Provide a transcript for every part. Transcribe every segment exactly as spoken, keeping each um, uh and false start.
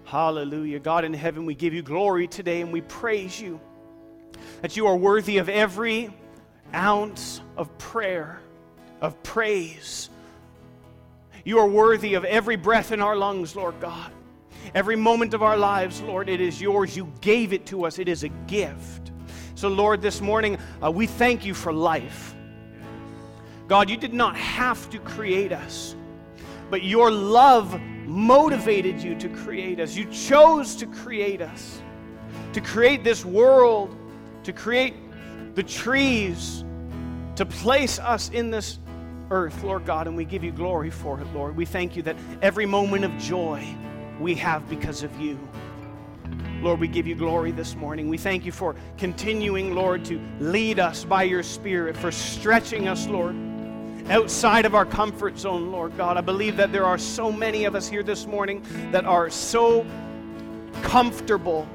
Hallelujah. God in heaven, we give you glory today and we praise you that you are worthy of every ounce of prayer, of praise. You are worthy of every breath in our lungs, Lord God. Every moment of our lives, Lord, it is yours. You gave it to us. It is a gift. So, Lord, this morning, uh, we thank you for life. God, you did not have to create us, but your love motivated you to create us. You chose to create us, to create this world, to create the trees, to place us in this earth, Lord God, and we give you glory for it, Lord. We thank you that every moment of joy we have because of you. Lord, we give you glory this morning. We thank you for continuing, Lord, to lead us by your Spirit, for stretching us, Lord, outside of our comfort zone, Lord God. I believe that there are so many of us here this morning that are so comfortable.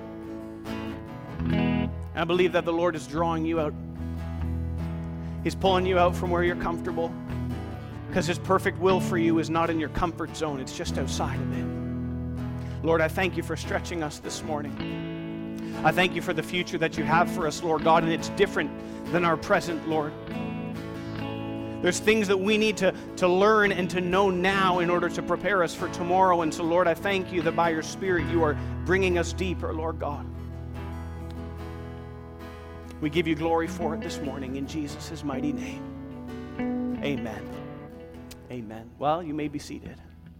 I believe that the Lord is drawing you out. He's pulling you out from where you're comfortable, because his perfect will for you is not in your comfort zone. It's just outside of it. Lord, I thank you for stretching us this morning. I thank you for the future that you have for us, Lord God, and it's different than our present, Lord. There's things that we need to, to learn and to know now in order to prepare us for tomorrow. And so, Lord, I thank you that by your Spirit you are bringing us deeper, Lord God. We give you glory for it this morning in Jesus' mighty name. Amen. Amen. Well, you may be seated.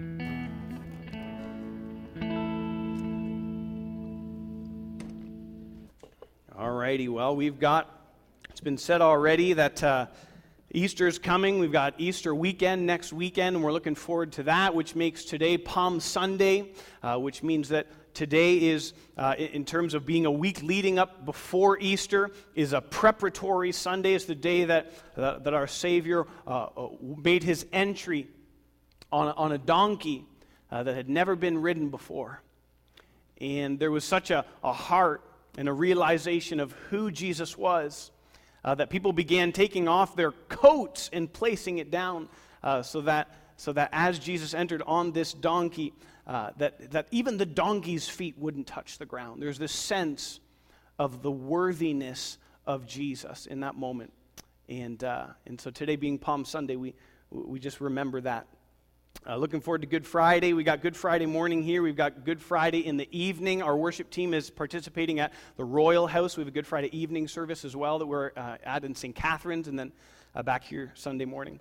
All righty. Well, we've got, it's been said already that uh, Easter's coming. We've got Easter weekend next weekend, and we're looking forward to that, which makes today Palm Sunday, uh, which means that today is, uh, in terms of being a week leading up before Easter, is a preparatory Sunday. It's the day that uh, that our Savior uh, made his entry on a, on a donkey uh, that had never been ridden before. And there was such a, a heart and a realization of who Jesus was, Uh, that people began taking off their coats and placing it down, uh, so that so that as Jesus entered on this donkey, uh, that that even the donkey's feet wouldn't touch the ground. There's this sense of the worthiness of Jesus in that moment, and uh, and so today being Palm Sunday, we we just remember that. Uh, looking forward to Good Friday. We got Good Friday morning here. We've got Good Friday in the evening. Our worship team is participating at the Royal House. We have a Good Friday evening service as well that we're uh, at in Saint Catharines, and then uh, back here Sunday morning.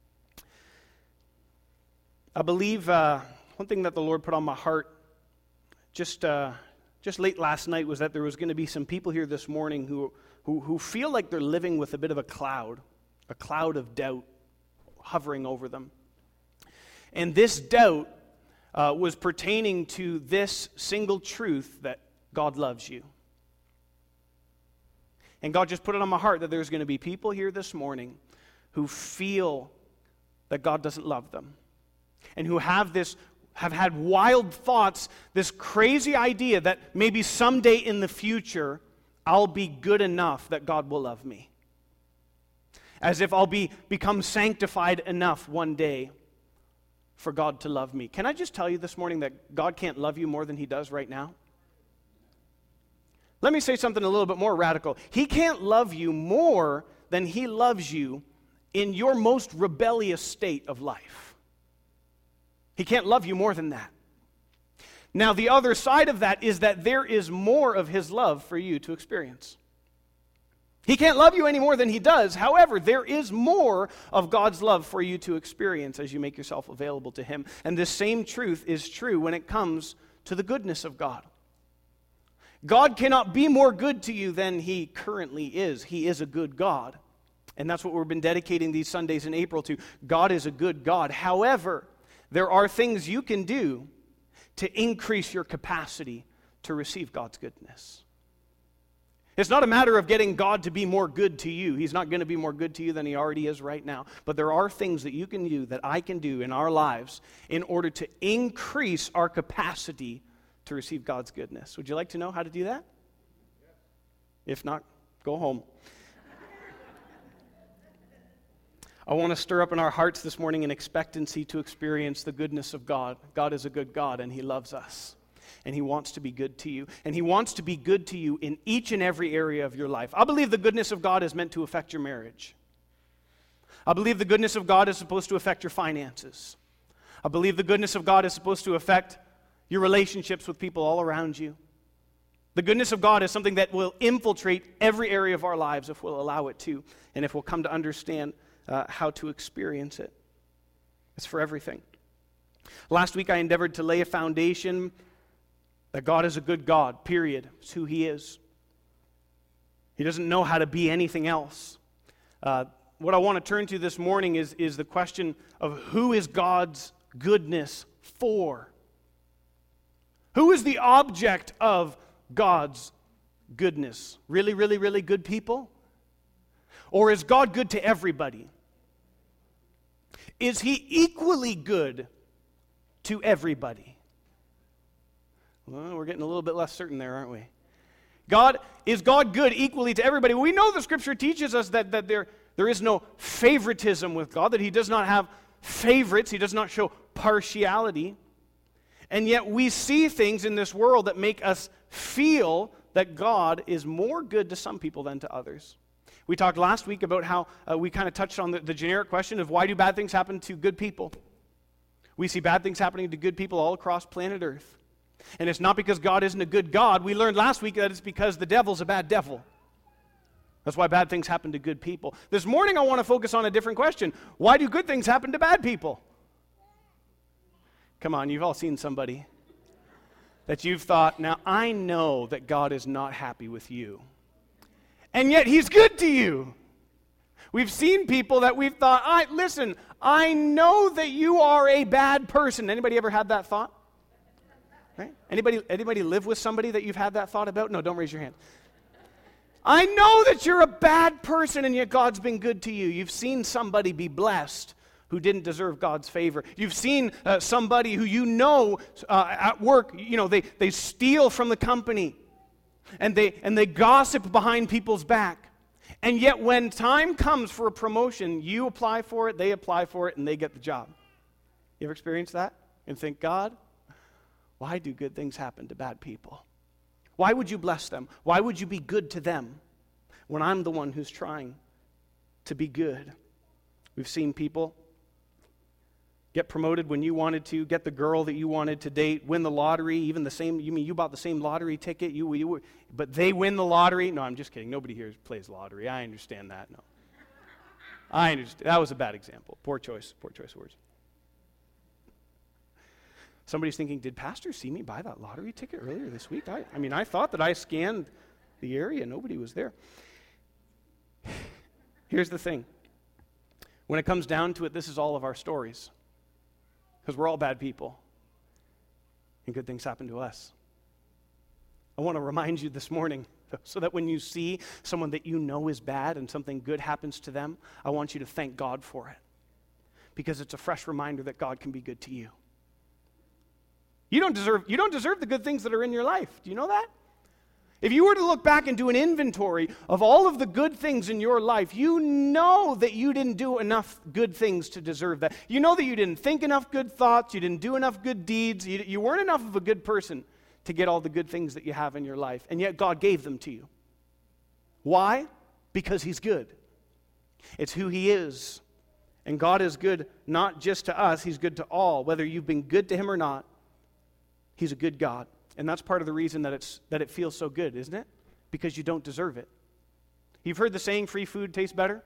I believe uh, one thing that the Lord put on my heart just uh, just late last night was that there was going to be some people here this morning who, who who feel like they're living with a bit of a cloud, a cloud of doubt hovering over them. And this doubt uh, was pertaining to this single truth, that God loves you. And God just put it on my heart that there's going to be people here this morning who feel that God doesn't love them, and who have this, have had wild thoughts, this crazy idea that maybe someday in the future I'll be good enough that God will love me. As if I'll be become sanctified enough one day for God to love me. Can I just tell you this morning that God can't love you more than he does right now? Let me say something a little bit more radical. He can't love you more than he loves you in your most rebellious state of life. He can't love you more than that. Now, the other side of that is that there is more of his love for you to experience. He can't love you any more than he does. However, there is more of God's love for you to experience as you make yourself available to him. And this same truth is true when it comes to the goodness of God. God cannot be more good to you than he currently is. He is a good God. And that's what we've been dedicating these Sundays in April to. God is a good God. However, there are things you can do to increase your capacity to receive God's goodness. It's not a matter of getting God to be more good to you. He's not going to be more good to you than he already is right now. But there are things that you can do, that I can do in our lives in order to increase our capacity to receive God's goodness. Would you like to know how to do that? If not, go home. I want to stir up in our hearts this morning an expectancy to experience the goodness of God. God is a good God, and he loves us. And he wants to be good to you. And he wants to be good to you in each and every area of your life. I believe the goodness of God is meant to affect your marriage. I believe the goodness of God is supposed to affect your finances. I believe the goodness of God is supposed to affect your relationships with people all around you. The goodness of God is something that will infiltrate every area of our lives if we'll allow it to, and if we'll come to understand uh, how to experience it. It's for everything. Last week I endeavored to lay a foundation that God is a good God, period. It's who he is. He doesn't know how to be anything else. Uh, what I want to turn to this morning is, is the question of who is God's goodness for? Who is the object of God's goodness? Really, really, really good people? Or is God good to everybody? Is he equally good to everybody? Well, we're getting a little bit less certain there, aren't we? God, is God good equally to everybody? We know the Scripture teaches us that, that there, there is no favoritism with God, that he does not have favorites, he does not show partiality. And yet we see things in this world that make us feel that God is more good to some people than to others. We talked last week about how uh, we kind of touched on the, the generic question of why do bad things happen to good people? We see bad things happening to good people all across planet Earth. And it's not because God isn't a good God. We learned last week that it's because the devil's a bad devil. That's why bad things happen to good people. This morning I want to focus on a different question. Why do good things happen to bad people? Come on, you've all seen somebody that you've thought, now I know that God is not happy with you. And yet he's good to you. We've seen people that we've thought, I, listen, I know that you are a bad person. Anybody ever had that thought? Right? Anybody, anybody live with somebody that you've had that thought about? No, don't raise your hand. I know that you're a bad person and yet God's been good to you. You've seen somebody be blessed who didn't deserve God's favor. You've seen uh, somebody who you know uh, at work, you know, they, they steal from the company and they, and they gossip behind people's back. And yet when time comes for a promotion, you apply for it, they apply for it, and they get the job. You ever experienced that? And think, God, why do good things happen to bad people? Why would you bless them? Why would you be good to them when I'm the one who's trying to be good? We've seen people get promoted when you wanted to, get the girl that you wanted to date, win the lottery, even the same, you mean you bought the same lottery ticket, you, you were, but they win the lottery. No, I'm just kidding. Nobody here plays lottery. I understand that. No. I understand. That was a bad example. Poor choice. Poor choice of words. Somebody's thinking, did Pastor see me buy that lottery ticket earlier this week? I, I mean, I thought that I scanned the area. Nobody was there. Here's the thing. When it comes down to it, this is all of our stories. Because we're all bad people. And good things happen to us. I want to remind you this morning, so that when you see someone that you know is bad and something good happens to them, I want you to thank God for it. Because it's a fresh reminder that God can be good to you. You don't deserve, you don't deserve the good things that are in your life. Do you know that? If you were to look back and do an inventory of all of the good things in your life, you know that you didn't do enough good things to deserve that. You know that you didn't think enough good thoughts, you didn't do enough good deeds, you, you weren't enough of a good person to get all the good things that you have in your life, and yet God gave them to you. Why? Because he's good. It's who he is. And God is good not just to us, he's good to all. Whether you've been good to him or not, he's a good God. And that's part of the reason that it's that it feels so good, isn't it? Because you don't deserve it. You've heard the saying, free food tastes better?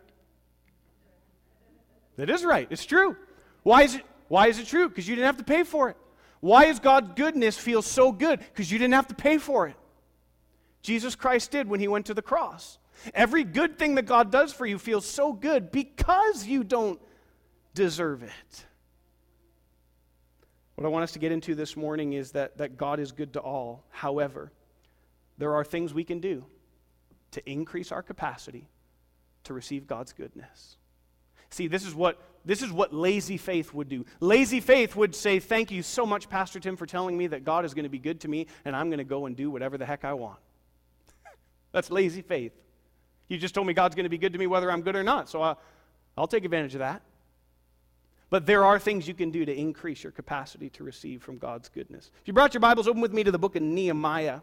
That is right. It's true. Why is it, why is it true? Because you didn't have to pay for it. Why does God's goodness feel so good? Because you didn't have to pay for it. Jesus Christ did when he went to the cross. Every good thing that God does for you feels so good because you don't deserve it. What I want us to get into this morning is that, that God is good to all. However, there are things we can do to increase our capacity to receive God's goodness. See, this is what this is what lazy faith would do. Lazy faith would say, thank you so much, Pastor Tim, for telling me that God is going to be good to me, and I'm going to go and do whatever the heck I want. That's lazy faith. You just told me God's going to be good to me whether I'm good or not, so I, I'll take advantage of that. but there are things you can do to increase your capacity to receive from God's goodness. If you brought your Bibles, open with me to the book of Nehemiah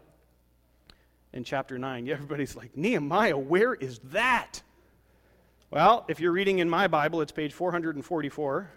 in chapter nine. Yeah, everybody's like, Nehemiah, where is that? Well, if you're reading in my Bible, it's page four hundred forty-four.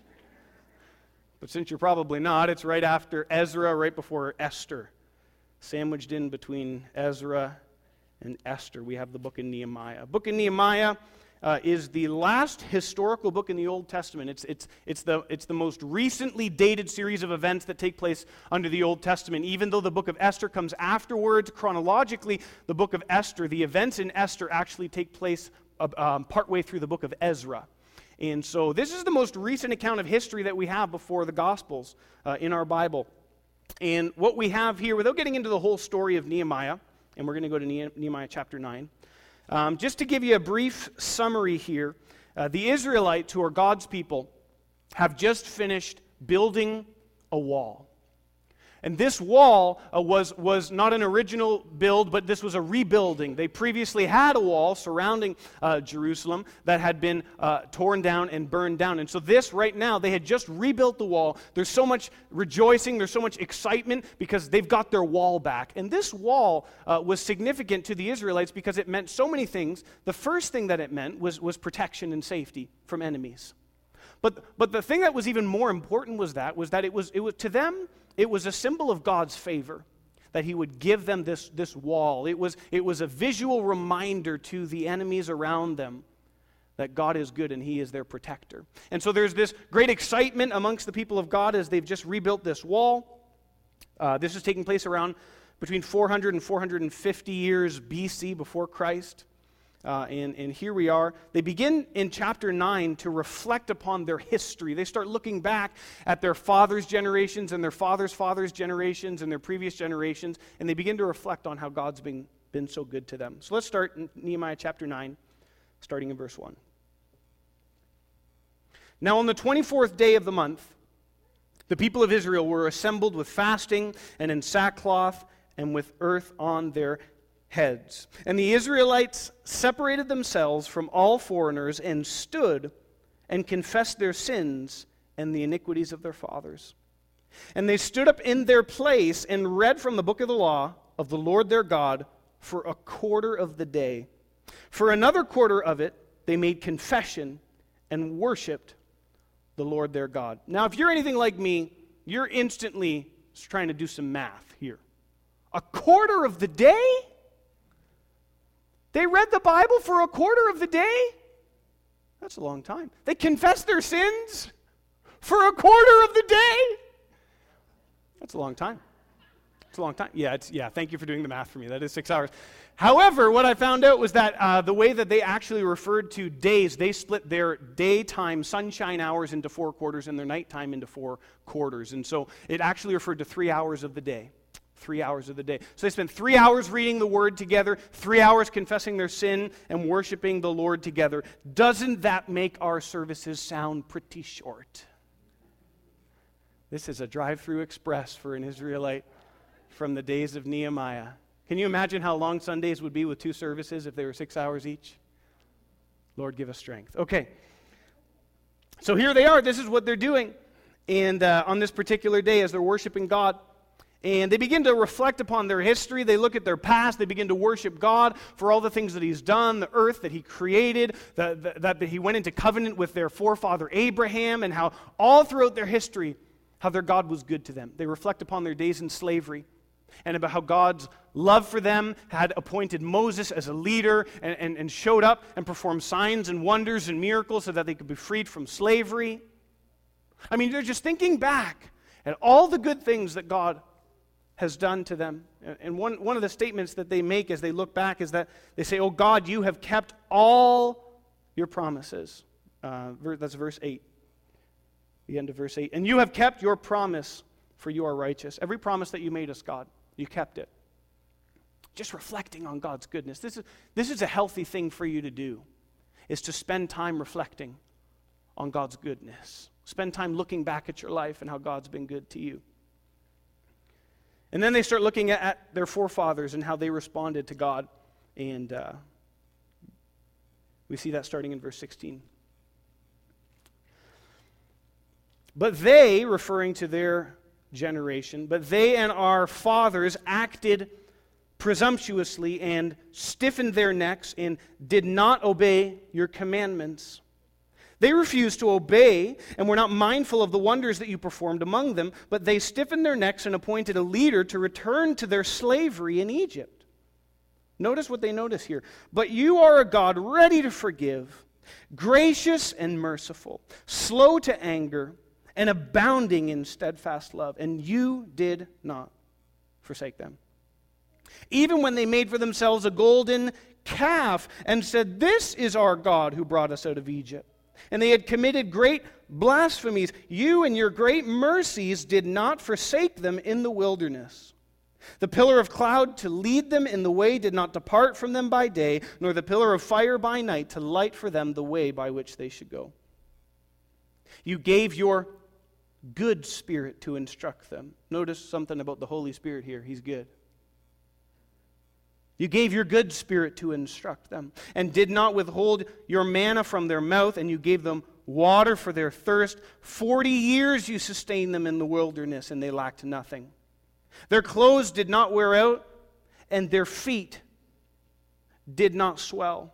But since you're probably not, it's right after Ezra, right before Esther. Sandwiched in between Ezra and Esther, we have the book of Nehemiah. Book of Nehemiah uh, is the last historical book in the Old Testament. It's, it's, it's, the, it's the most recently dated series of events that take place under the Old Testament. Even though the book of Esther comes afterwards, chronologically, the book of Esther, the events in Esther actually take place uh, um, partway through the book of Ezra. And so this is the most recent account of history that we have before the Gospels uh, in our Bible. And what we have here, without getting into the whole story of Nehemiah, and we're going to go to Nehemiah chapter nine, um, just to give you a brief summary here, uh, the Israelites, who are God's people, have just finished building a wall. And this wall uh, was, was not an original build, but this was a rebuilding. They previously had a wall surrounding uh, Jerusalem that had been uh, torn down and burned down. And so this right now, they had just rebuilt the wall. There's so much rejoicing, there's so much excitement because they've got their wall back. And this wall uh, was significant to the Israelites because it meant so many things. The first thing that it meant was, was protection and safety from enemies. But, but the thing that was even more important was that, was that it was, it was to them, it was a symbol of God's favor, that he would give them this, this wall. It was, it was a visual reminder to the enemies around them that God is good and he is their protector. And so there's this great excitement amongst the people of God as they've just rebuilt this wall. Uh, this is taking place around between four hundred and four hundred fifty years B C before Christ. Uh, and, and here we are. They begin in chapter nine to reflect upon their history. They start looking back at their fathers' generations and their fathers' fathers' generations and their previous generations, and they begin to reflect on how God's been, been so good to them. So let's start in Nehemiah chapter nine, starting in verse one. Now on the twenty-fourth day of the month, the people of Israel were assembled with fasting and in sackcloth and with earth on their heads. And the Israelites separated themselves from all foreigners and stood and confessed their sins and the iniquities of their fathers. And they stood up in their place and read from the book of the law of the Lord their God for a quarter of the day. For another quarter of it, they made confession and worshiped the Lord their God. Now, if you're anything like me, you're instantly trying to do some math here. A quarter of the day? They read the Bible for a quarter of the day? That's a long time. They confessed their sins for a quarter of the day? That's a long time. It's a long time. Yeah, it's, yeah, thank you for doing the math for me. That is six hours. However, what I found out was that uh, the way that they actually referred to days, they split their daytime sunshine hours into four quarters and their nighttime into four quarters. And so it actually referred to three hours of the day. Three hours of the day. So they spend three hours reading the Word together, three hours confessing their sin and worshiping the Lord together. Doesn't that make our services sound pretty short? This is a drive-through express for an Israelite from the days of Nehemiah. Can you imagine how long Sundays would be with two services if they were six hours each? Lord, give us strength. Okay. So here they are. This is what they're doing. And uh, on this particular day as they're worshiping God, and they begin to reflect upon their history. They look at their past. They begin to worship God for all the things that he's done, the earth that he created, that, that, that he went into covenant with their forefather Abraham, and how all throughout their history, how their God was good to them. They reflect upon their days in slavery and about how God's love for them had appointed Moses as a leader and, and, and showed up and performed signs and wonders and miracles so that they could be freed from slavery. I mean, they're just thinking back at all the good things that God has done to them. And one, one of the statements that they make as they look back is that they say, "Oh God, you have kept all your promises." Uh, that's verse eight. The end of verse eight. "And you have kept your promise, for you are righteous." Every promise that you made us, God, you kept it. Just reflecting on God's goodness. This is, this is a healthy thing for you to do, is to spend time reflecting on God's goodness. Spend time looking back at your life and how God's been good to you. And then they start looking at, at their forefathers and how they responded to God. And uh, we see that starting in verse sixteen. But they, referring to their generation, but they and our fathers acted presumptuously and stiffened their necks and did not obey your commandments. They refused to obey and were not mindful of the wonders that you performed among them, but they stiffened their necks and appointed a leader to return to their slavery in Egypt. Notice what they notice here. But you are a God ready to forgive, gracious and merciful, slow to anger, and abounding in steadfast love, and you did not forsake them. Even when they made for themselves a golden calf and said, "This is our God who brought us out of Egypt," and they had committed great blasphemies, you in your great mercies did not forsake them in the wilderness. The pillar of cloud to lead them in the way did not depart from them by day, nor the pillar of fire by night to light for them the way by which they should go. You gave your good Spirit to instruct them. Notice something about the Holy Spirit here. He's good. You gave your good Spirit to instruct them, and did not withhold your manna from their mouth, and you gave them water for their thirst. Forty years you sustained them in the wilderness, and they lacked nothing. Their clothes did not wear out, and their feet did not swell.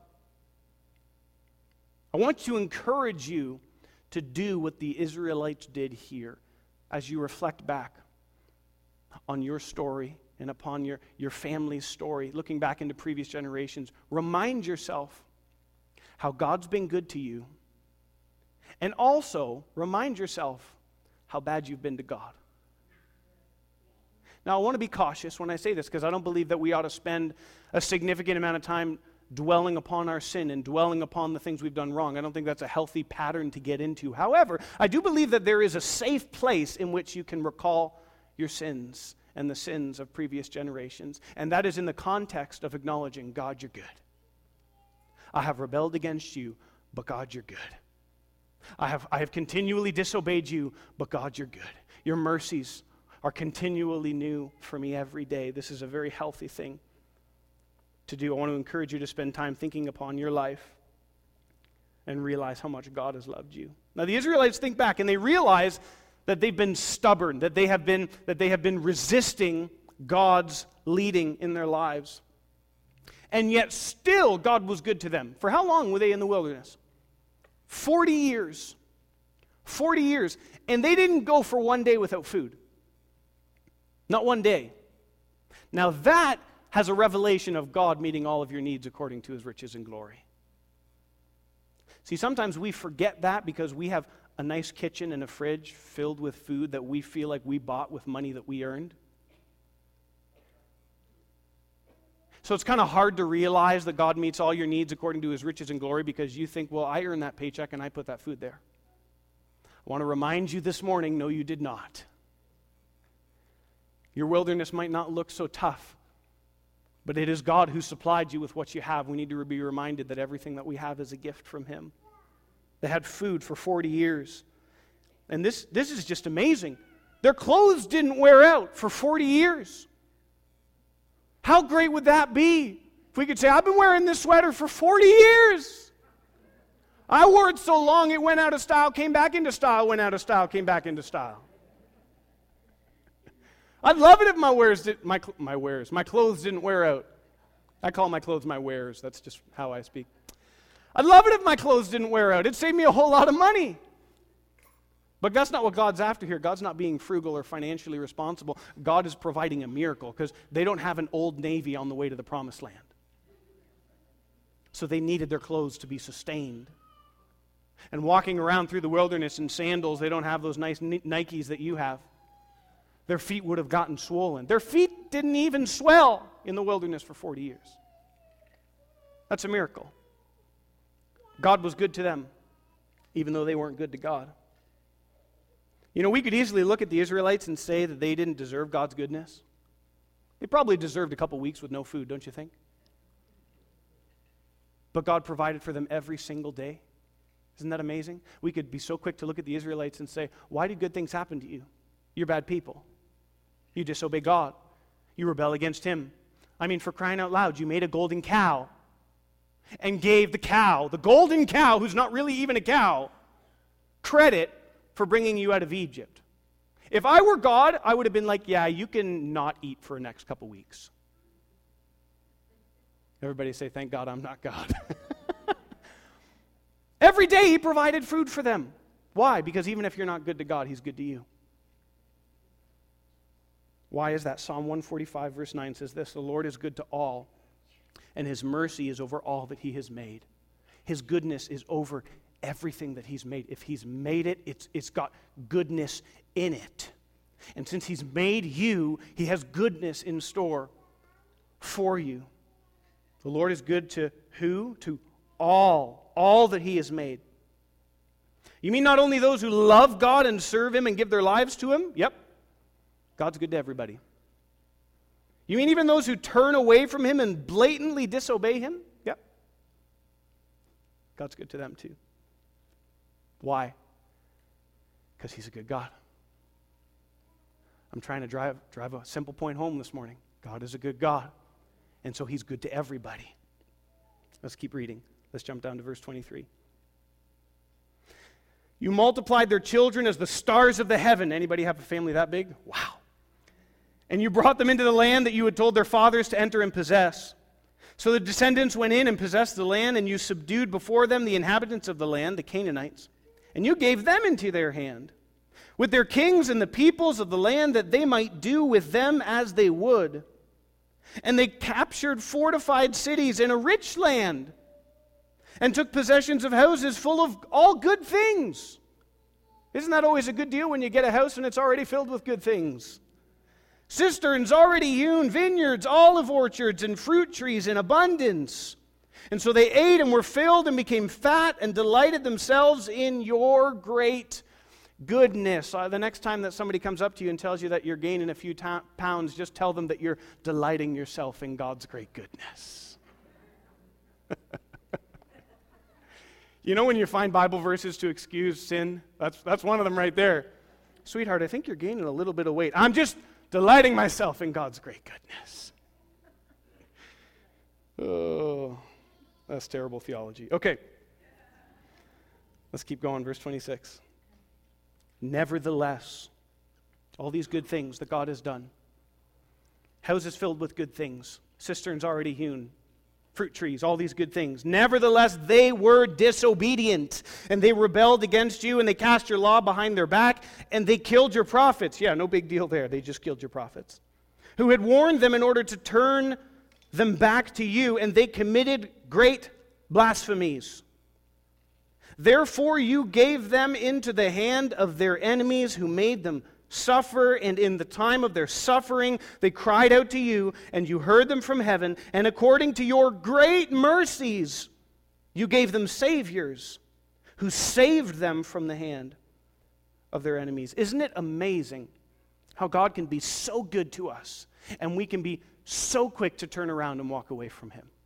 I want to encourage you to do what the Israelites did here as you reflect back on your story and upon your, your family's story, looking back into previous generations. Remind yourself how God's been good to you, and also remind yourself how bad you've been to God. Now, I want to be cautious when I say this, because I don't believe that we ought to spend a significant amount of time dwelling upon our sin and dwelling upon the things we've done wrong. I don't think that's a healthy pattern to get into. However, I do believe that there is a safe place in which you can recall your sins and the sins of previous generations, and that is in the context of acknowledging, God, you're good. I have rebelled against you, but God, you're good. I have, I have continually disobeyed you, but God, you're good. Your mercies are continually new for me every day. This is a very healthy thing to do. I want to encourage you to spend time thinking upon your life and realize how much God has loved you. Now, the Israelites think back and they realize that they've been stubborn, that they have been, that they have been resisting God's leading in their lives. And yet still God was good to them. For how long were they in the wilderness? Forty years. Forty years. And they didn't go for one day without food. Not one day. Now that has a revelation of God meeting all of your needs according to his riches and glory. See, sometimes we forget that because we have a nice kitchen and a fridge filled with food that we feel like we bought with money that we earned. So it's kind of hard to realize that God meets all your needs according to his riches and glory because you think, well, I earned that paycheck and I put that food there. I want to remind you this morning, no, you did not. Your wilderness might not look so tough, but it is God who supplied you with what you have. We need to be reminded that everything that we have is a gift from him. They had food for forty years. And this, this is just amazing. Their clothes didn't wear out for forty years. How great would that be if we could say, I've been wearing this sweater for forty years. I wore it so long it went out of style, came back into style, went out of style, came back into style. I'd love it if my wares, did, my, my wares, my clothes didn't wear out. I call my clothes my wares. That's just how I speak. I'd love it if my clothes didn't wear out. It'd save me a whole lot of money. But that's not what God's after here. God's not being frugal or financially responsible. God is providing a miracle because they don't have an Old Navy on the way to the promised land. So they needed their clothes to be sustained. And walking around through the wilderness in sandals, they don't have those nice Nikes that you have. Their feet would have gotten swollen. Their feet didn't even swell in the wilderness for forty years. That's a miracle. God was good to them, even though they weren't good to God. You know, we could easily look at the Israelites and say that they didn't deserve God's goodness. They probably deserved a couple weeks with no food, don't you think? But God provided for them every single day. Isn't that amazing? We could be so quick to look at the Israelites and say, why did good things happen to you? You're bad people. You disobey God. You rebel against him. I mean, for crying out loud, you made a golden cow and gave the cow, the golden cow, who's not really even a cow, credit for bringing you out of Egypt. If I were God, I would have been like, yeah, you can not eat for the next couple weeks. Everybody say, thank God I'm not God. Every day he provided food for them. Why? Because even if you're not good to God, he's good to you. Why is that? Psalm one forty-five verse nine says this, the Lord is good to all, and his mercy is over all that he has made. His goodness is over everything that he's made. If he's made it, it's, it's got goodness in it. And since he's made you, he has goodness in store for you. The Lord is good to who? To all. All that he has made. You mean not only those who love God and serve him and give their lives to him? Yep. God's good to everybody. You mean even those who turn away from him and blatantly disobey him? Yep. God's good to them too. Why? Because he's a good God. I'm trying to drive, drive a simple point home this morning. God is a good God. And so he's good to everybody. Let's keep reading. Let's jump down to verse twenty-three. You multiplied their children as the stars of the heaven. Anybody have a family that big? Wow. And you brought them into the land that you had told their fathers to enter and possess. So the descendants went in and possessed the land, and you subdued before them the inhabitants of the land, the Canaanites. And you gave them into their hand, with their kings and the peoples of the land, that they might do with them as they would. And they captured fortified cities in a rich land, and took possessions of houses full of all good things. Isn't that always a good deal when you get a house and it's already filled with good things? Cisterns already hewn, vineyards, olive orchards, and fruit trees in abundance. And so they ate and were filled and became fat and delighted themselves in your great goodness. Uh, the next time that somebody comes up to you and tells you that you're gaining a few ta- pounds, just tell them that you're delighting yourself in God's great goodness. You know when you find Bible verses to excuse sin? That's, that's one of them right there. Sweetheart, I think you're gaining a little bit of weight. I'm just delighting myself in God's great goodness. Oh, that's terrible theology. Okay. Let's keep going. Verse twenty-six. Nevertheless, all these good things that God has done, houses filled with good things, cisterns already hewn, fruit trees, all these good things. Nevertheless, they were disobedient, and they rebelled against you, and they cast your law behind their back, and they killed your prophets. Yeah, no big deal there. They just killed your prophets, who had warned them in order to turn them back to you, and they committed great blasphemies. Therefore, you gave them into the hand of their enemies, who made them suffer, and in the time of their suffering they cried out to you, and you heard them from heaven, and according to your great mercies you gave them saviors who saved them from the hand of their enemies. Isn't it amazing how God can be so good to us, and we can be so quick to turn around and walk away from him?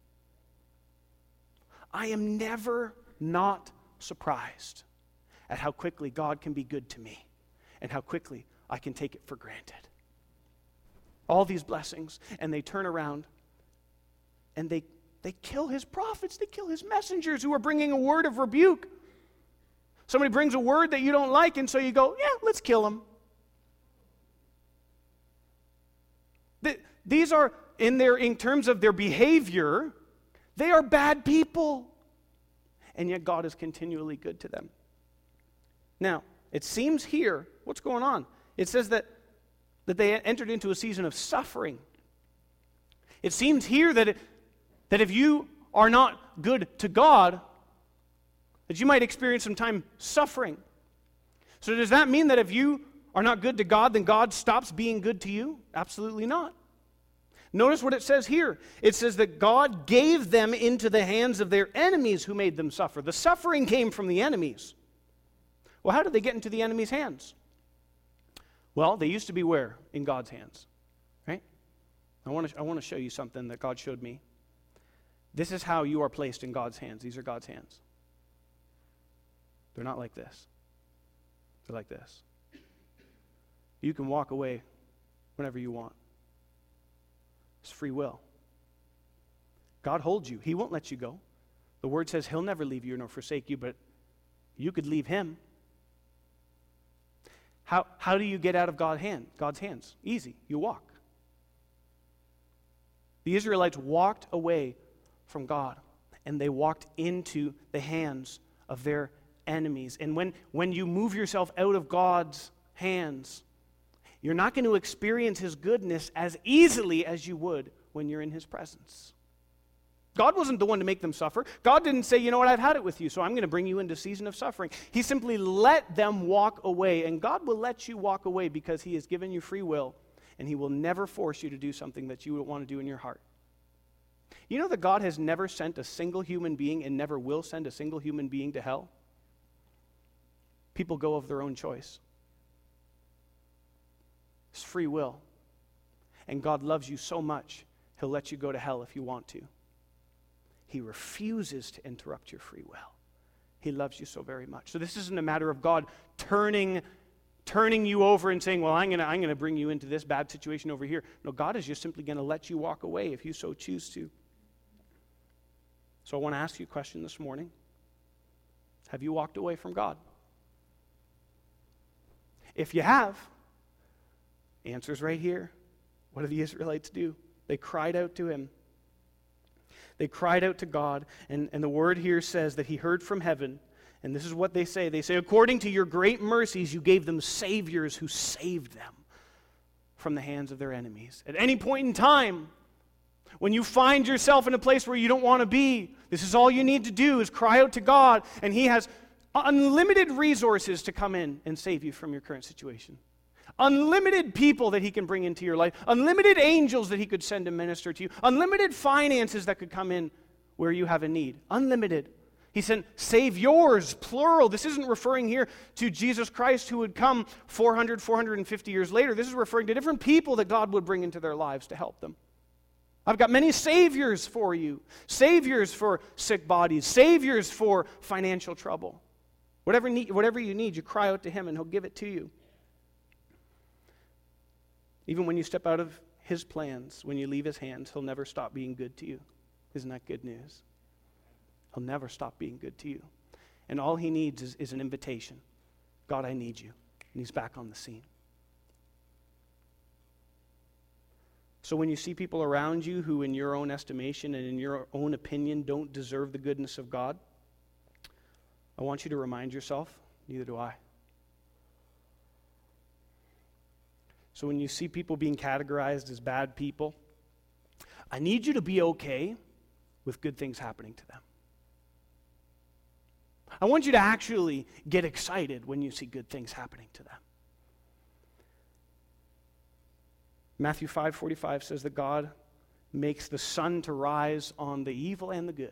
I am never not surprised at how quickly God can be good to me, and how quickly I can take it for granted. All these blessings, and they turn around and they, they kill his prophets, they kill his messengers who are bringing a word of rebuke. Somebody brings a word that you don't like, and so you go, yeah, let's kill him. The, these are, in their in terms of their behavior, they are bad people. And yet God is continually good to them. Now, it seems here, what's going on? It says that, that they entered into a season of suffering. It seems here that, it, that if you are not good to God, that you might experience some time suffering. So does that mean that if you are not good to God, then God stops being good to you? Absolutely not. Notice what it says here. It says that God gave them into the hands of their enemies who made them suffer. The suffering came from the enemies. Well, how did they get into the enemy's hands? Well, they used to be where? In God's hands. Right? I want to I want to show you something that God showed me. This is how you are placed in God's hands. These are God's hands. They're not like this. They're like this. You can walk away whenever you want. It's free will. God holds you. He won't let you go. The word says he'll never leave you nor forsake you, but you could leave him. How, how do you get out of God's hand, God's hands? Easy. You walk. The Israelites walked away from God, and they walked into the hands of their enemies. And when, when you move yourself out of God's hands, you're not going to experience his goodness as easily as you would when you're in his presence. God wasn't the one to make them suffer. God didn't say, you know what, I've had it with you, so I'm going to bring you into a season of suffering. He simply let them walk away, and God will let you walk away because he has given you free will, and he will never force you to do something that you don't want to do in your heart. You know that God has never sent a single human being and never will send a single human being to hell? People go of their own choice. It's free will. And God loves you so much, he'll let you go to hell if you want to. He refuses to interrupt your free will. He loves you so very much. So this isn't a matter of God turning, turning you over and saying, well, I'm going to I'm going to bring you into this bad situation over here. No, God is just simply going to let you walk away if you so choose to. So I want to ask you a question this morning. Have you walked away from God? If you have, the answer's right here. What did the Israelites do? They cried out to him. They cried out to God, and, and the word here says that he heard from heaven, and this is what they say. They say, according to your great mercies, you gave them saviors who saved them from the hands of their enemies. At any point in time, when you find yourself in a place where you don't want to be, this is all you need to do is cry out to God, and he has unlimited resources to come in and save you from your current situation. Unlimited people that he can bring into your life. Unlimited angels that he could send to minister to you. Unlimited finances that could come in where you have a need. Unlimited. He sent saviors, plural. This isn't referring here to Jesus Christ who would come four hundred, four hundred fifty years later. This is referring to different people that God would bring into their lives to help them. I've got many saviors for you. Saviors for sick bodies. Saviors for financial trouble. Whatever, need, whatever you need, you cry out to him and he'll give it to you. Even when you step out of his plans, when you leave his hands, he'll never stop being good to you. Isn't that good news? He'll never stop being good to you. And all he needs is, is an invitation. God, I need you. And he's back on the scene. So when you see people around you who, in your own estimation and in your own opinion, don't deserve the goodness of God, I want you to remind yourself, neither do I. So when you see people being categorized as bad people, I need you to be okay with good things happening to them. I want you to actually get excited when you see good things happening to them. Matthew five forty-five says that God makes the sun to rise on the evil and the good.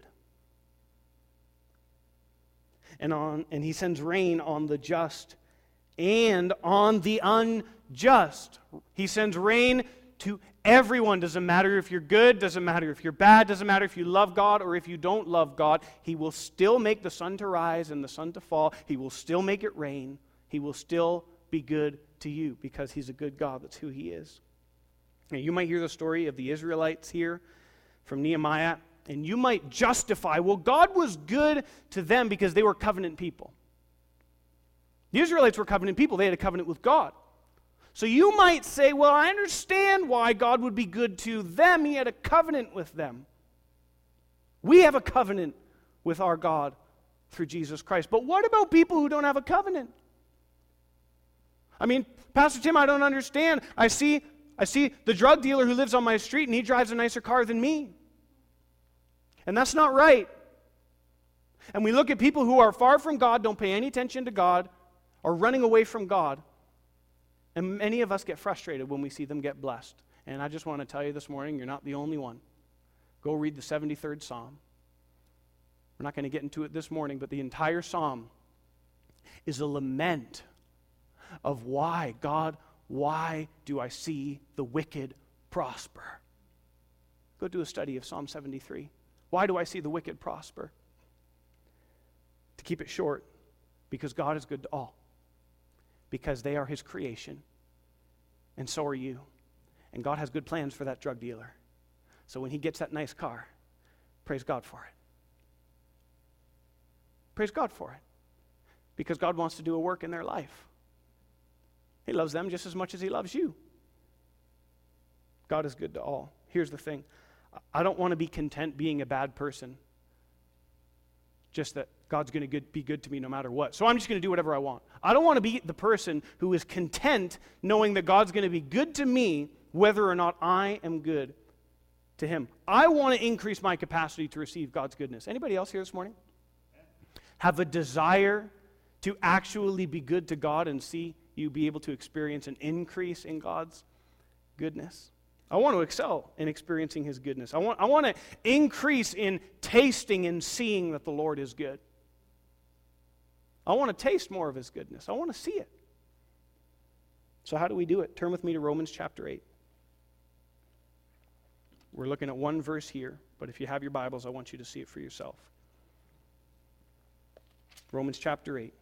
And on and he sends rain on the just and on the unjust. He sends rain to everyone. Doesn't matter if you're good, doesn't matter if you're bad, doesn't matter if you love God or if you don't love God. He will still make the sun to rise and the sun to fall. He will still make it rain. He will still be good to you because he's a good God. That's who he is. Now, you might hear the story of the Israelites here from Nehemiah, and you might justify, well, God was good to them because they were covenant people. The Israelites were covenant people. They had a covenant with God. So you might say, well, I understand why God would be good to them. He had a covenant with them. We have a covenant with our God through Jesus Christ. But what about people who don't have a covenant? I mean, Pastor Tim, I don't understand. I see, I see the drug dealer who lives on my street and he drives a nicer car than me. And that's not right. And we look at people who are far from God, don't pay any attention to God, are running away from God. And many of us get frustrated when we see them get blessed. And I just want to tell you this morning, you're not the only one. Go read the seventy-third Psalm. We're not going to get into it this morning, but the entire Psalm is a lament of why, God, why do I see the wicked prosper? Go do a study of Psalm seventy-three. Why do I see the wicked prosper? To keep it short, because God is good to all. Because they are his creation, and so are you. And God has good plans for that drug dealer. So when he gets that nice car, praise God for it. Praise God for it. Because God wants to do a work in their life. He loves them just as much as he loves you. God is good to all. Here's the thing. I don't want to be content being a bad person. Just that God's going to be good to me no matter what. So I'm just going to do whatever I want. I don't want to be the person who is content knowing that God's going to be good to me whether or not I am good to him. I want to increase my capacity to receive God's goodness. Anybody else here this morning have a desire to actually be good to God and see you be able to experience an increase in God's goodness? I want to excel in experiencing his goodness. I want, I want to increase in tasting and seeing that the Lord is good. I want to taste more of his goodness. I want to see it. So how do we do it? Turn with me to Romans chapter eight. We're looking at one verse here, but if you have your Bibles, I want you to see it for yourself. Romans chapter eight.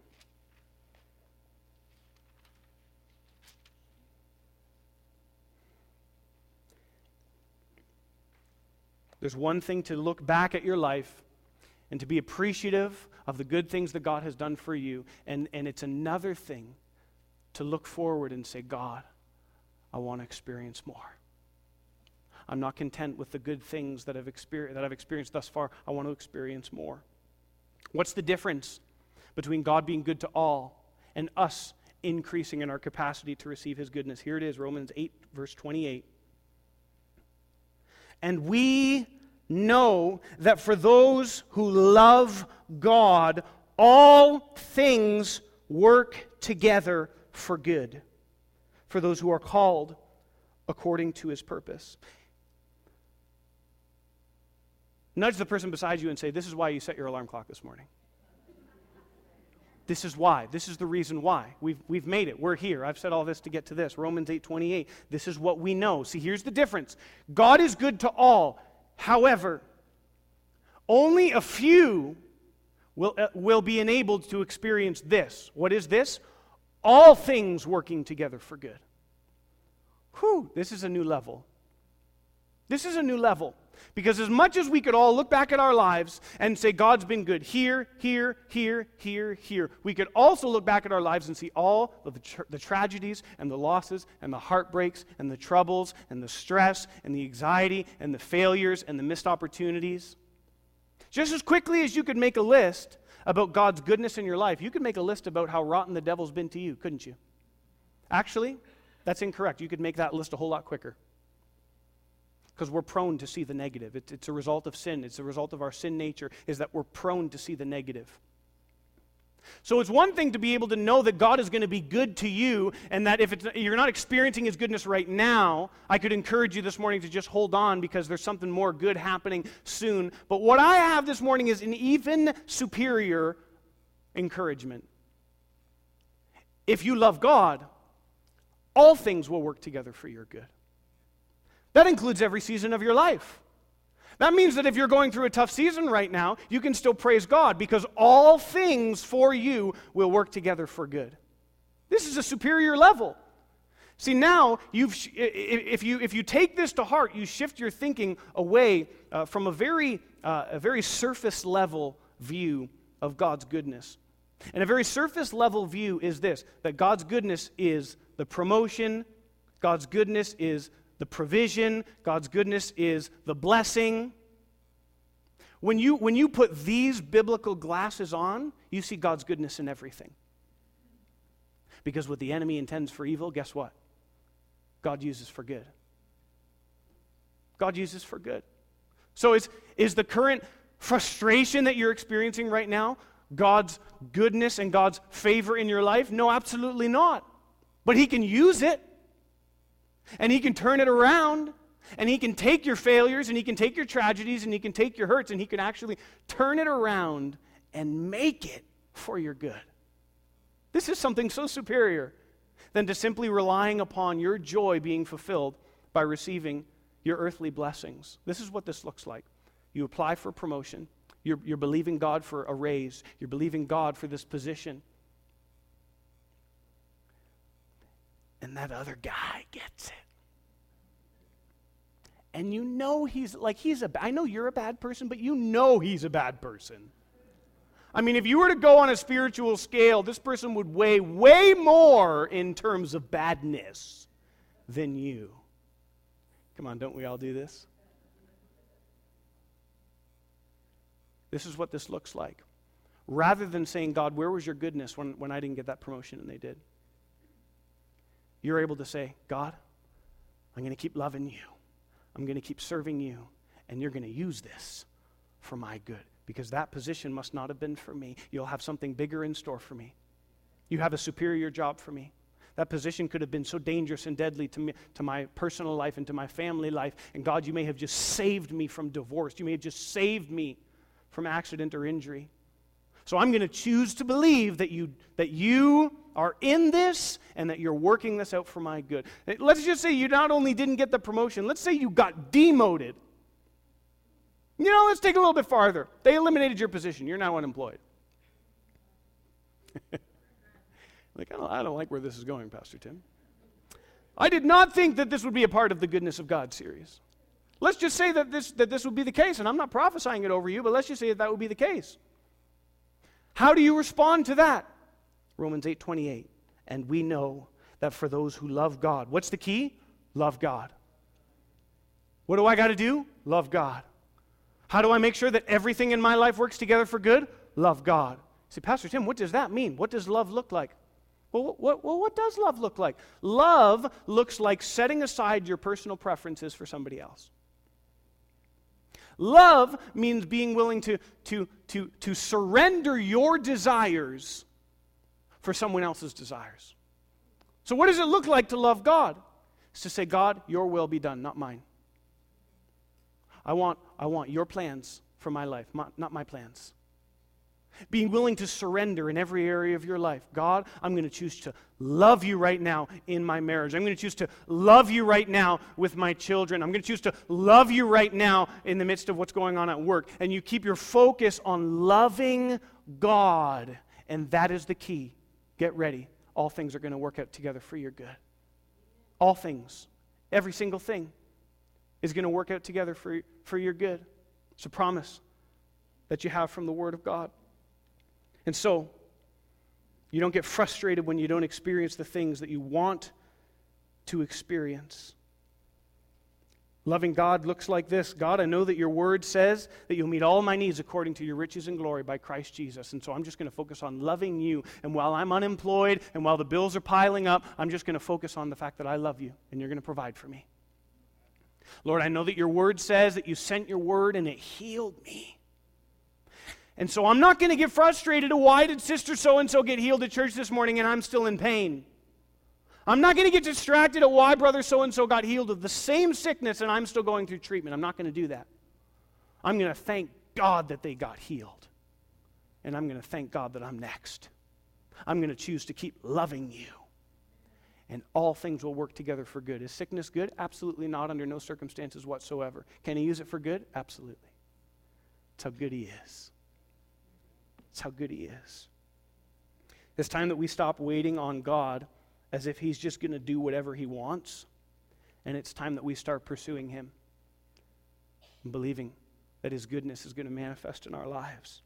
There's one thing to look back at your life and to be appreciative of the good things that God has done for you. And, and it's another thing to look forward and say, God, I want to experience more. I'm not content with the good things that I've, exper- that I've experienced thus far. I want to experience more. What's the difference between God being good to all and us increasing in our capacity to receive his goodness? Here it is, Romans eight, verse twenty-eight. And we know that for those who love God, all things work together for good, for those who are called according to his purpose. Nudge the person beside you and say, this is why you set your alarm clock this morning. This is why. This is the reason why. We've, we've made it. We're here. I've said all this to get to this. Romans eight twenty-eight. This is what we know. See, here's the difference. God is good to all. However, only a few will, uh, will be enabled to experience this. What is this? All things working together for good. Whew, this is a new level. This is a new level. Because as much as we could all look back at our lives and say God's been good here, here, here, here, here, we could also look back at our lives and see all of the, tra- the tragedies and the losses and the heartbreaks and the troubles and the stress and the anxiety and the failures and the missed opportunities. Just as quickly as you could make a list about God's goodness in your life, you could make a list about how rotten the devil's been to you, couldn't you? Actually, that's incorrect. You could make that list a whole lot quicker. Because we're prone to see the negative. It's, it's a result of sin. It's a result of our sin nature, is that we're prone to see the negative. So it's one thing to be able to know that God is going to be good to you, and that if it's, you're not experiencing his goodness right now, I could encourage you this morning to just hold on because there's something more good happening soon. But what I have this morning is an even superior encouragement. If you love God, all things will work together for your good. That includes every season of your life. That means that if you're going through a tough season right now, you can still praise God because all things for you will work together for good. This is a superior level. See, now, you've, if you if you take this to heart, you shift your thinking away uh, from a very, uh, a very surface level view of God's goodness. And a very surface level view is this, that God's goodness is the promotion, God's goodness is the provision, God's goodness is the blessing. When you, when you put these biblical glasses on, you see God's goodness in everything. Because what the enemy intends for evil, guess what? God uses for good. God uses for good. So is, is the current frustration that you're experiencing right now God's goodness and God's favor in your life? No, absolutely not. But he can use it. And he can turn it around, and he can take your failures, and he can take your tragedies, and he can take your hurts, and he can actually turn it around and make it for your good. This is something so superior than to simply relying upon your joy being fulfilled by receiving your earthly blessings. This is what this looks like. You apply for promotion. You're, you're believing God for a raise. You're believing God for this position. And that other guy gets it. And you know he's, like he's a, I know you're a bad person, but you know he's a bad person. I mean, if you were to go on a spiritual scale, this person would weigh way more in terms of badness than you. Come on, don't we all do this? This is what this looks like. Rather than saying, God, where was your goodness when, when I didn't get that promotion and they did? You're able to say, God, I'm going to keep loving you. I'm going to keep serving you. And you're going to use this for my good. Because that position must not have been for me. You'll have something bigger in store for me. You have a superior job for me. That position could have been so dangerous and deadly to me, to my personal life and to my family life. And God, you may have just saved me from divorce. You may have just saved me from accident or injury. So I'm going to choose to believe that you that you are in this and that you're working this out for my good. Let's just say you not only didn't get the promotion, let's say you got demoted. You know, let's take it a little bit farther. They eliminated your position. You're now unemployed. Like, I don't, I don't like where this is going, Pastor Tim. I did not think that this would be a part of the Goodness of God series. Let's just say that this, that this would be the case, and I'm not prophesying it over you, but let's just say that that would be the case. How do you respond to that? Romans eight twenty-eight. And we know that for those who love God, what's the key? Love God. What do I got to do? Love God. How do I make sure that everything in my life works together for good? Love God. See, Pastor Tim, what does that mean? What does love look like? Well, what, well, what does love look like? Love looks like setting aside your personal preferences for somebody else. Love means being willing to, to, to, to surrender your desires for someone else's desires. So what does it look like to love God? It's to say, God, your will be done, not mine. I want, I want your plans for my life, not my plans. Being willing to surrender in every area of your life. God, I'm going to choose to love you right now in my marriage. I'm going to choose to love you right now with my children. I'm going to choose to love you right now in the midst of what's going on at work. And you keep your focus on loving God. And that is the key. Get ready. All things are going to work out together for your good. All things. Every single thing is going to work out together for, for your good. It's a promise that you have from the Word of God. And so, you don't get frustrated when you don't experience the things that you want to experience. Loving God looks like this. God, I know that your word says that you'll meet all my needs according to your riches and glory by Christ Jesus. And so I'm just going to focus on loving you. And while I'm unemployed and while the bills are piling up, I'm just going to focus on the fact that I love you and you're going to provide for me. Lord, I know that your word says that you sent your word and it healed me. And so I'm not going to get frustrated. Why did sister so-and-so get healed at church this morning and I'm still in pain? I'm not going to get distracted at why brother so-and-so got healed of the same sickness and I'm still going through treatment. I'm not going to do that. I'm going to thank God that they got healed. And I'm going to thank God that I'm next. I'm going to choose to keep loving you. And all things will work together for good. Is sickness good? Absolutely not, under no circumstances whatsoever. Can he use it for good? Absolutely. That's how good he is. That's how good he is. It's time that we stop waiting on God as if he's just going to do whatever he wants. And it's time that we start pursuing him and believing that his goodness is going to manifest in our lives.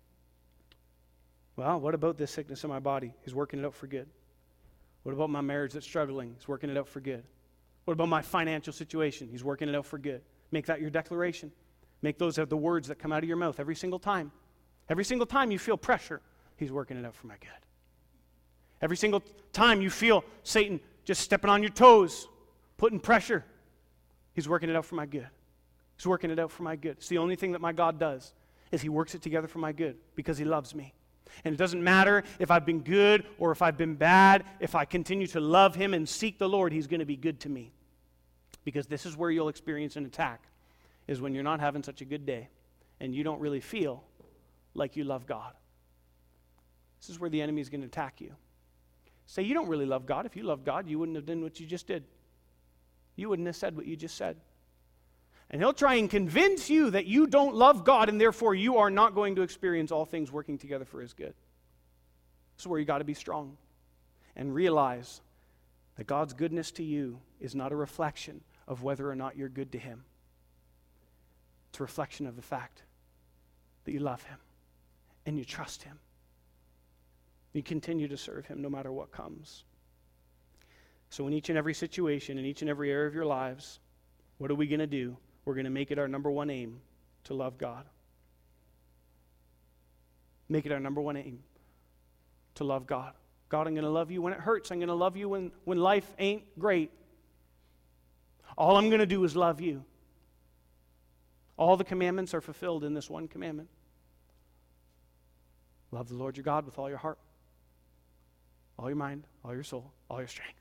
Well, what about this sickness in my body? He's working it out for good. What about my marriage that's struggling? He's working it out for good. What about my financial situation? He's working it out for good. Make that your declaration. Make those the words that come out of your mouth every single time. Every single time you feel pressure, he's working it out for my good. Every single time you feel Satan just stepping on your toes, putting pressure, he's working it out for my good. He's working it out for my good. It's the only thing that my God does, is he works it together for my good because he loves me. And it doesn't matter if I've been good or if I've been bad. If I continue to love him and seek the Lord, he's going to be good to me. Because this is where you'll experience an attack, is when you're not having such a good day and you don't really feel like you love God. This is where the enemy is going to attack you. Say, you don't really love God. If you loved God, you wouldn't have done what you just did. You wouldn't have said what you just said. And he'll try and convince you that you don't love God and therefore you are not going to experience all things working together for his good. This is where you got to be strong and realize that God's goodness to you is not a reflection of whether or not you're good to him. It's a reflection of the fact that you love him and you trust him. You continue to serve him no matter what comes. So in each and every situation, in each and every area of your lives, what are we going to do? We're going to make it our number one aim to love God. Make it our number one aim to love God. God, I'm going to love you when it hurts. I'm going to love you when, when life ain't great. All I'm going to do is love you. All the commandments are fulfilled in this one commandment. Love the Lord your God with all your heart, all your mind, all your soul, all your strength.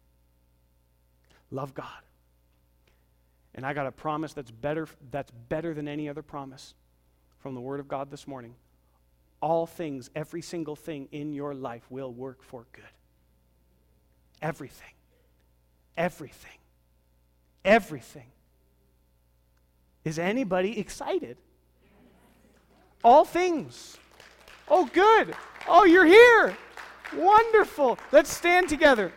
Love God. And I got a promise that's better, that's better than any other promise from the Word of God this morning. All things, every single thing in your life will work for good. Everything. Everything. Everything. Is anybody excited? All things. Oh, good. Oh, you're here. Wonderful. Let's stand together.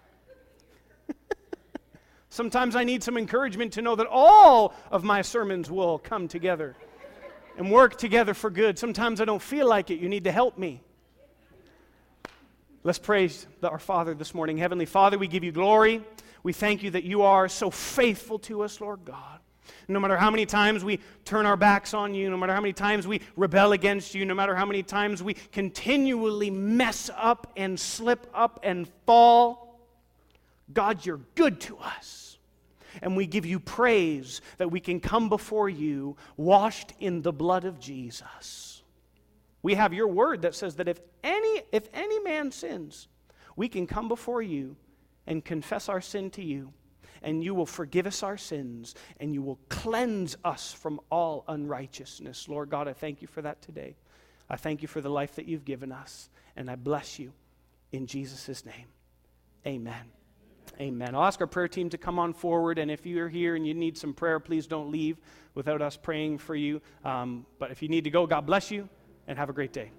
Sometimes I need some encouragement to know that all of my sermons will come together and work together for good. Sometimes I don't feel like it. You need to help me. Let's praise our Father this morning. Heavenly Father, we give you glory. We thank you that you are so faithful to us, Lord God. No matter how many times we turn our backs on you, no matter how many times we rebel against you, no matter how many times we continually mess up and slip up and fall, God, you're good to us. And we give you praise that we can come before you washed in the blood of Jesus. We have your word that says that if any, if any man sins, we can come before you and confess our sin to you, and you will forgive us our sins, and you will cleanse us from all unrighteousness. Lord God, I thank you for that today. I thank you for the life that you've given us, and I bless you in Jesus' name. Amen. Amen. I'll ask our prayer team to come on forward, and if you're here and you need some prayer, please don't leave without us praying for you. Um, but if you need to go, God bless you, and have a great day.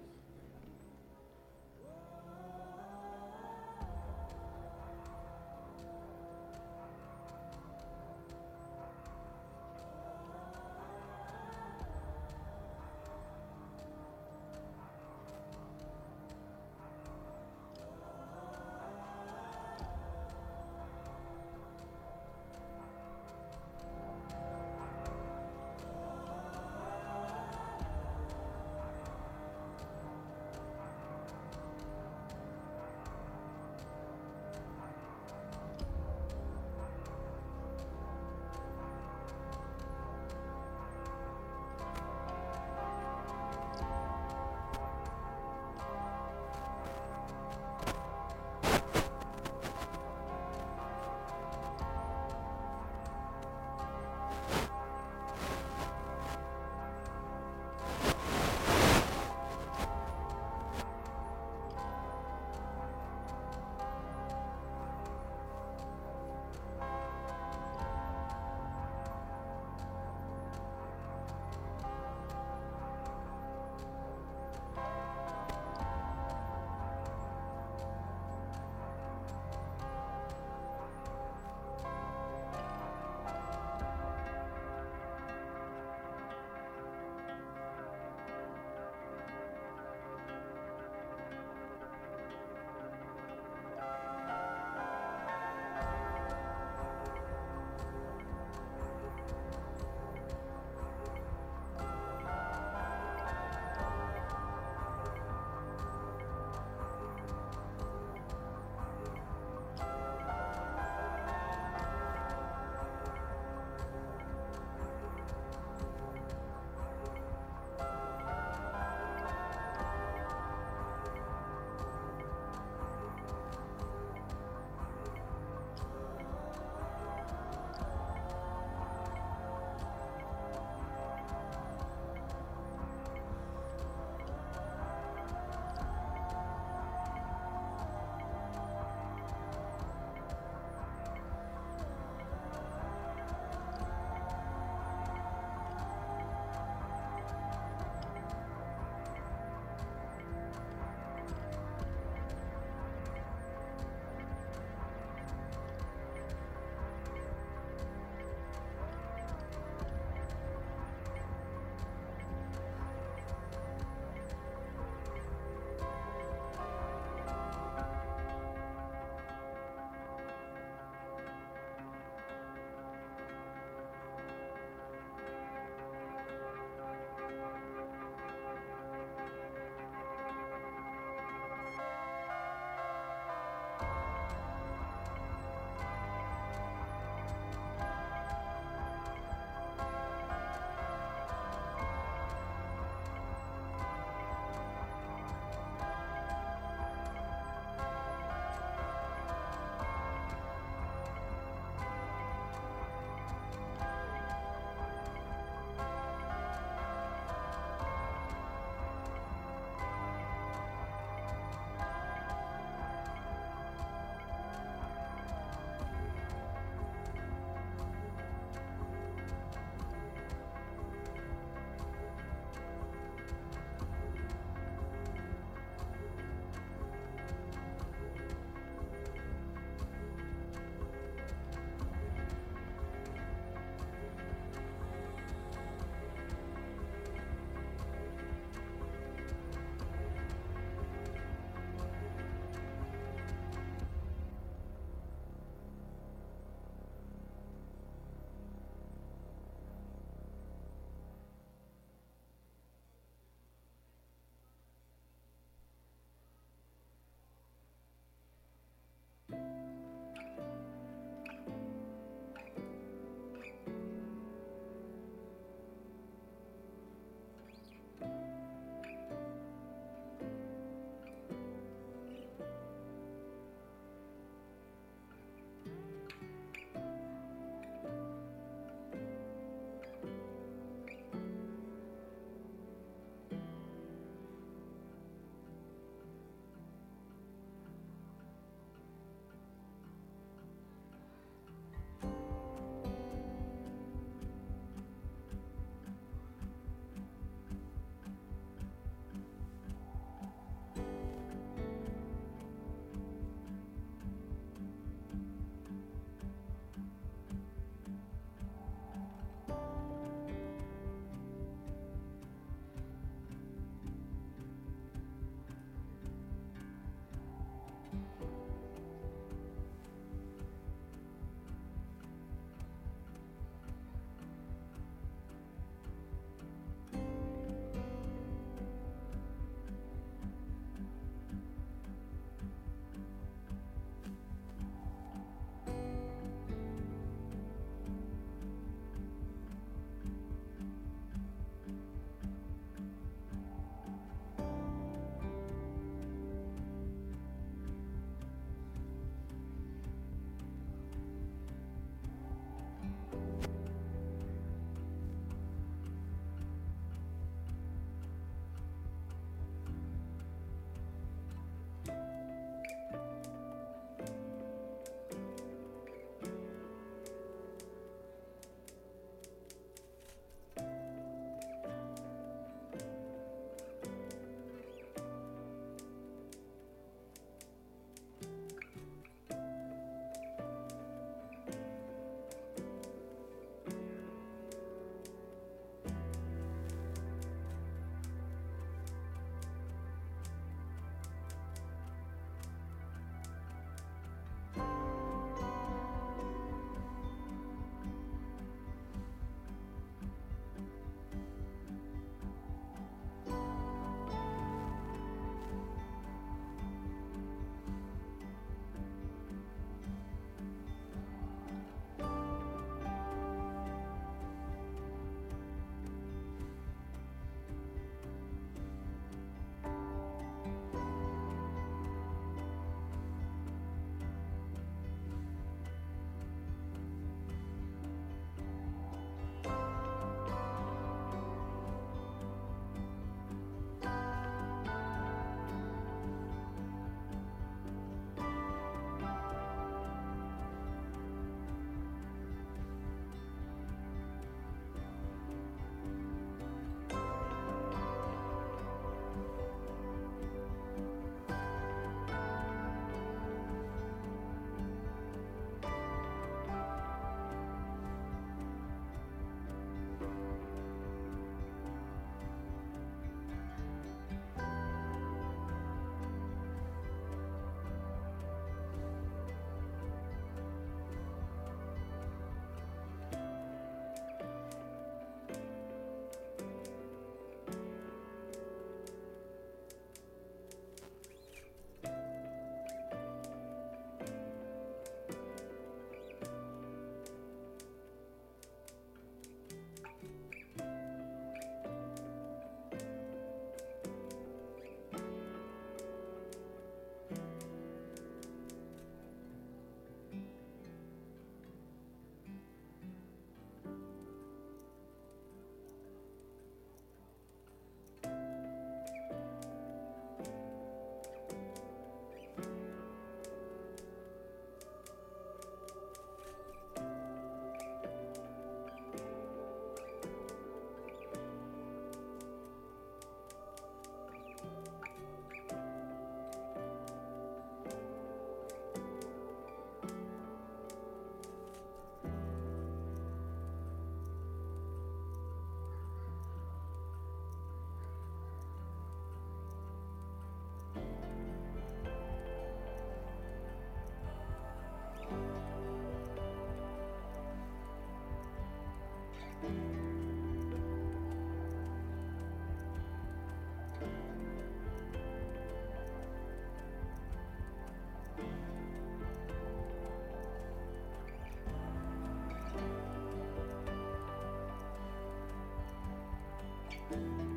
Thank you.